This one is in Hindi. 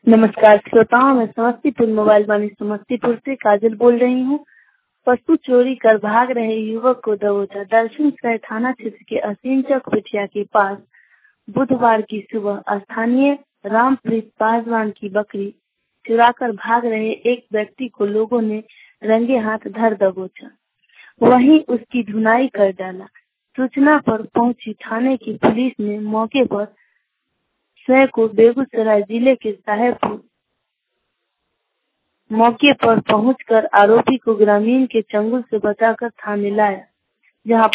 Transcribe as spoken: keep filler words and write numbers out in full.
नमस्कार श्रोताओं, मैं समस्तीपुर मोबाइल वाली समस्तीपुर से काजल बोल रही हूँ। पशु चोरी कर भाग रहे युवक को दबोचा। दर्शन सराय थाना क्षेत्र के असीम चौक पिठिया के पास बुधवार की सुबह स्थानीय रामप्रीत पासवान की बकरी चुराकर भाग रहे एक व्यक्ति को लोगों ने रंगे हाथ धर दबोचा, वहीं उसकी धुनाई कर डाला। सूचना पर पहुंची थाने की पुलिस ने मौके पर स्वयं को बेगूसराय जिले के साहेबपुर मौके पर पहुंचकर आरोपी को ग्रामीण के चंगुल से बचाकर थाने लाया, जहां